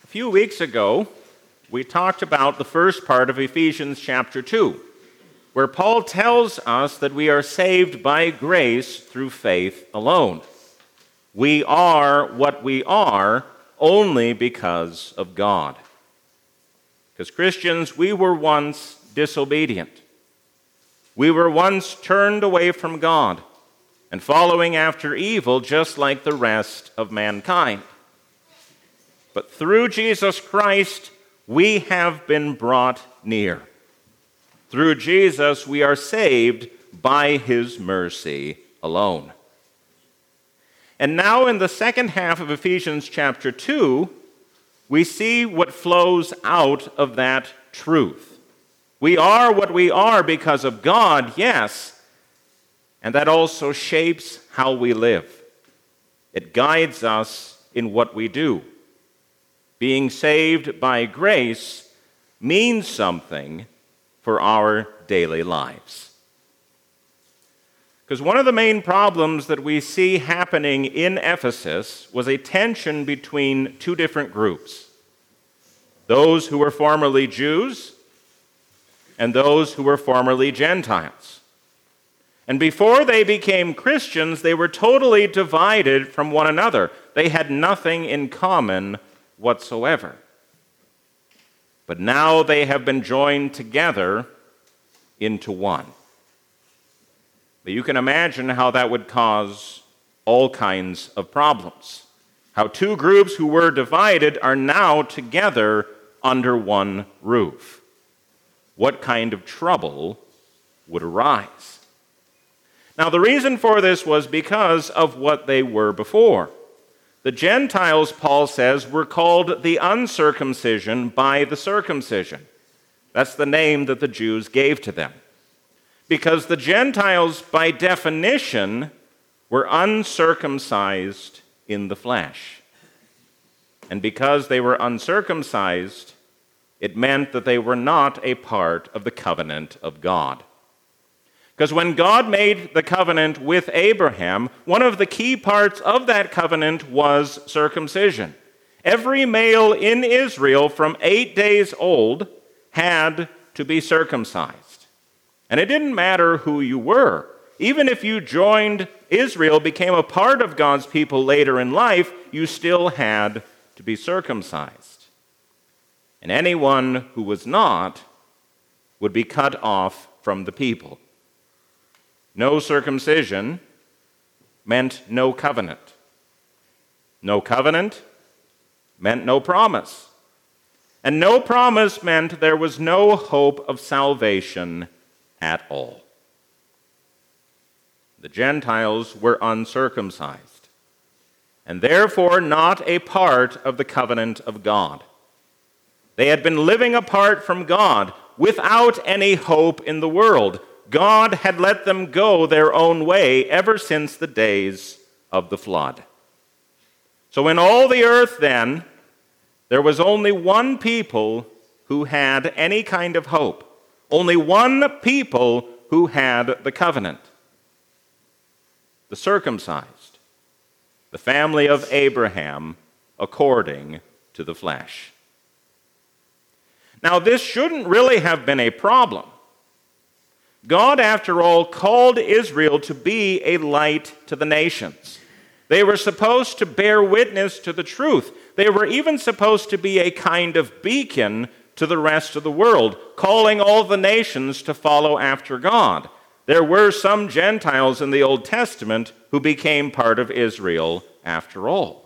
few weeks ago, we talked about the first part of Ephesians chapter 2, where Paul tells us that we are saved by grace through faith alone. We are what we are only because of God. Because Christians, we were once disobedient. We were once turned away from God and following after evil just like the rest of mankind. But through Jesus Christ, we have been brought near. Through Jesus, we are saved by his mercy alone. And now in the second half of Ephesians chapter 2, we see what flows out of that truth. We are what we are because of God, yes, and that also shapes how we live. It guides us in what we do. Being saved by grace means something for our daily lives. Because one of the main problems that we see happening in Ephesus was a tension between two different groups. Those who were formerly Jews and those who were formerly Gentiles. And before they became Christians, they were totally divided from one another. They had nothing in common whatsoever. But now they have been joined together into one. But you can imagine how that would cause all kinds of problems. How two groups who were divided are now together under one roof. What kind of trouble would arise? Now, the reason for this was because of what they were before. The Gentiles, Paul says, were called the uncircumcision by the circumcision. That's the name that the Jews gave to them. Because the Gentiles, by definition, were uncircumcised in the flesh. And because they were uncircumcised, it meant that they were not a part of the covenant of God. Because when God made the covenant with Abraham, one of the key parts of that covenant was circumcision. Every male in Israel from 8 days old had to be circumcised. And it didn't matter who you were. Even if you joined Israel, became a part of God's people later in life, you still had to be circumcised. And anyone who was not would be cut off from the people. No circumcision meant no covenant. No covenant meant no promise. And no promise meant there was no hope of salvation at all. The Gentiles were uncircumcised, and therefore not a part of the covenant of God. They had been living apart from God without any hope in the world. God had let them go their own way ever since the days of the flood. So in all the earth then, there was only one people who had any kind of hope. Only one people who had the covenant. The circumcised. The family of Abraham according to the flesh. Now this shouldn't really have been a problem. God, after all, called Israel to be a light to the nations. They were supposed to bear witness to the truth. They were even supposed to be a kind of beacon to the rest of the world, calling all the nations to follow after God. There were some Gentiles in the Old Testament who became part of Israel after all.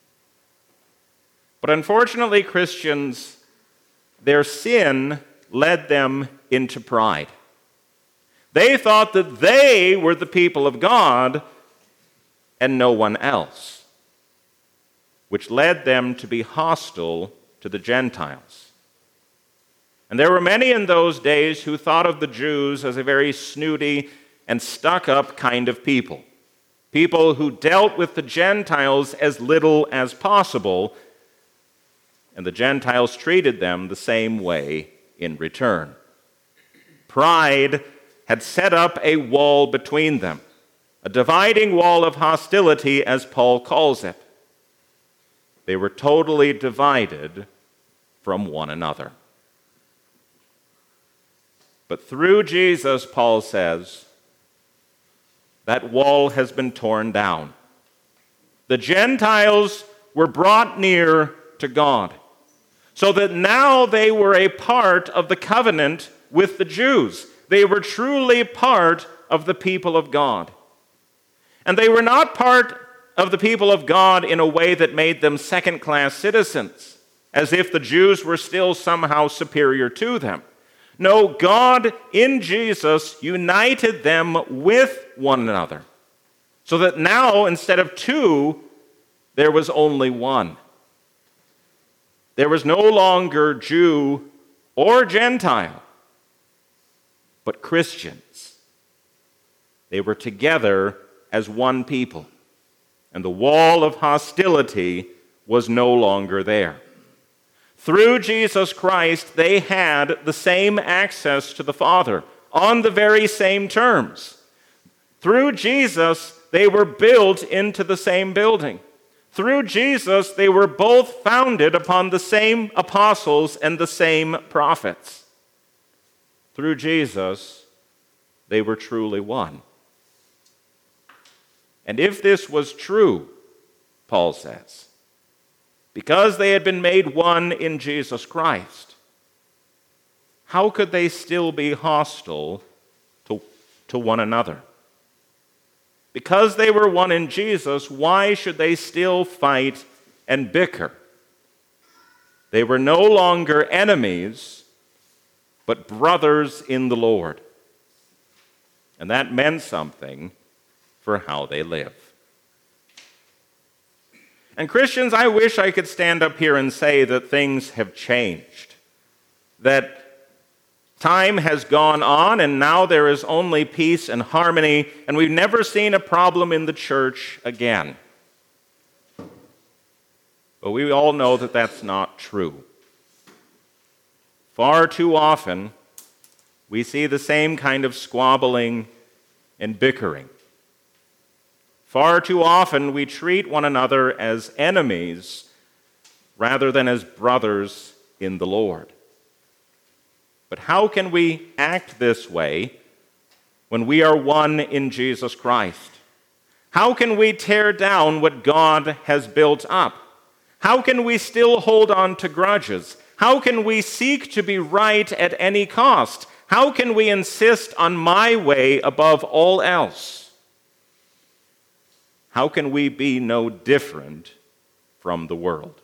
But unfortunately, Christians, their sin led them into pride. They thought that they were the people of God and no one else, which led them to be hostile to the Gentiles. And there were many in those days who thought of the Jews as a very snooty and stuck-up kind of people. People who dealt with the Gentiles as little as possible, and the Gentiles treated them the same way in return. Pride had set up a wall between them, a dividing wall of hostility, as Paul calls it. They were totally divided from one another. But through Jesus, Paul says, that wall has been torn down. The Gentiles were brought near to God, so that now they were a part of the covenant with the Jews. They were truly part of the people of God. And they were not part of the people of God in a way that made them second-class citizens, as if the Jews were still somehow superior to them. No, God in Jesus united them with one another, so that now, instead of two, there was only one. There was no longer Jew or Gentile, but Christians. They were together as one people, and the wall of hostility was no longer there. Through Jesus Christ, they had the same access to the Father on the very same terms. Through Jesus, they were built into the same building. Through Jesus, they were both founded upon the same apostles and the same prophets. Through Jesus, they were truly one. And if this was true, Paul says, because they had been made one in Jesus Christ, how could they still be hostile to one another? Because they were one in Jesus, why should they still fight and bicker? They were no longer enemies, but brothers in the Lord. And that meant something for how they live. And Christians, I wish I could stand up here and say that things have changed, that time has gone on and now there is only peace and harmony, and we've never seen a problem in the church again. But we all know that that's not true. Far too often, we see the same kind of squabbling and bickering. Far too often, we treat one another as enemies rather than as brothers in the Lord. But how can we act this way when we are one in Jesus Christ? How can we tear down what God has built up? How can we still hold on to grudges? How can we seek to be right at any cost? How can we insist on my way above all else? How can we be no different from the world?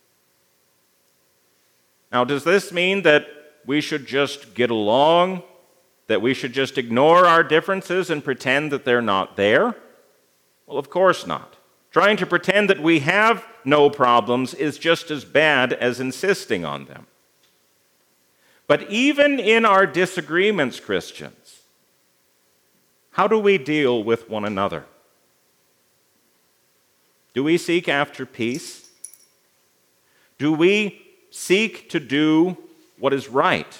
Now, does this mean that we should just get along, that we should just ignore our differences and pretend that they're not there? Well, of course not. Trying to pretend that we have no problems is just as bad as insisting on them. But even in our disagreements, Christians, how do we deal with one another? Do we seek after peace? Do we seek to do what is right?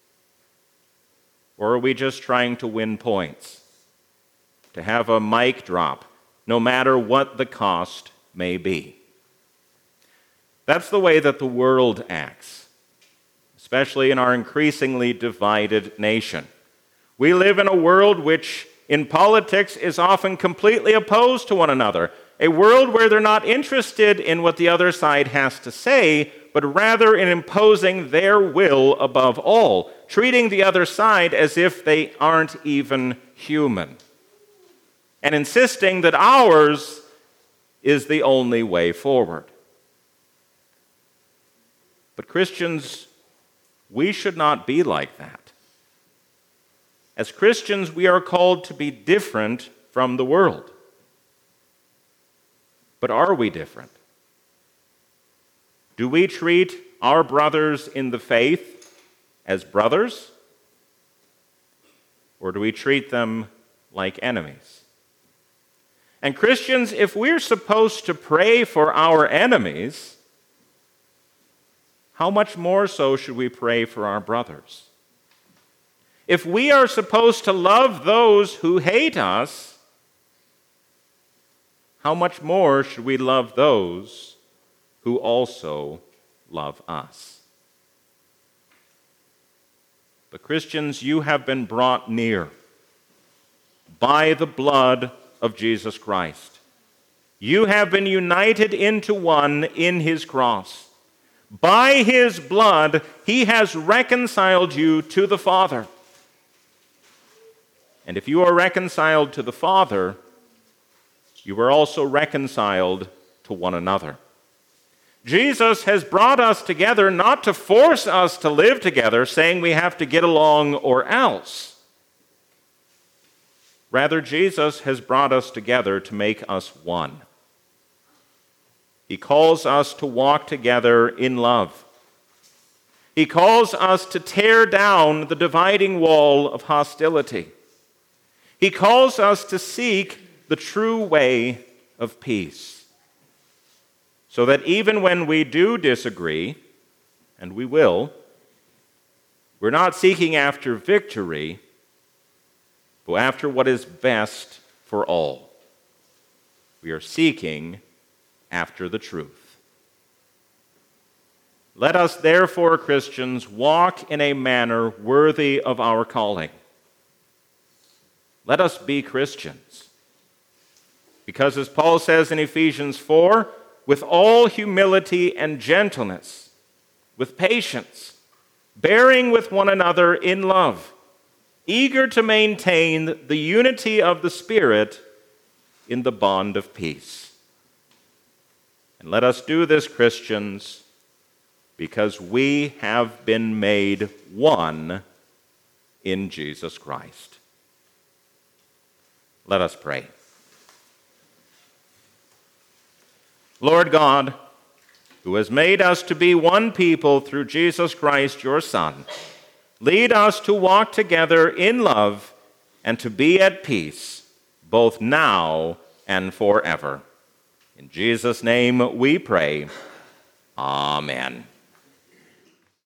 Or are we just trying to win points? To have a mic drop, no matter what the cost may be? That's the way that the world acts, especially in our increasingly divided nation. We live in a world which, in politics, is often completely opposed to one another. A world where they're not interested in what the other side has to say, but rather in imposing their will above all, treating the other side as if they aren't even human, and insisting that ours is the only way forward. But Christians, we should not be like that. As Christians, we are called to be different from the world. But are we different? Do we treat our brothers in the faith as brothers? Or do we treat them like enemies? And Christians, if we're supposed to pray for our enemies, how much more so should we pray for our brothers? If we are supposed to love those who hate us, how much more should we love those who also love us. But Christians, you have been brought near by the blood of Jesus Christ. You have been united into one in his cross. By his blood, he has reconciled you to the Father. And if you are reconciled to the Father, you are also reconciled to one another. Jesus has brought us together not to force us to live together, saying we have to get along or else. Rather, Jesus has brought us together to make us one. He calls us to walk together in love. He calls us to tear down the dividing wall of hostility. He calls us to seek the true way of peace, so that even when we do disagree, and we will, we're not seeking after victory, but after what is best for all. We are seeking after the truth. Let us therefore, Christians, walk in a manner worthy of our calling. Let us be Christians. Because as Paul says in Ephesians 4, with all humility and gentleness, with patience, bearing with one another in love, eager to maintain the unity of the Spirit in the bond of peace. And let us do this, Christians, because we have been made one in Jesus Christ. Let us pray. Lord God, who has made us to be one people through Jesus Christ, your Son, lead us to walk together in love and to be at peace, both now and forever. In Jesus' name we pray. Amen.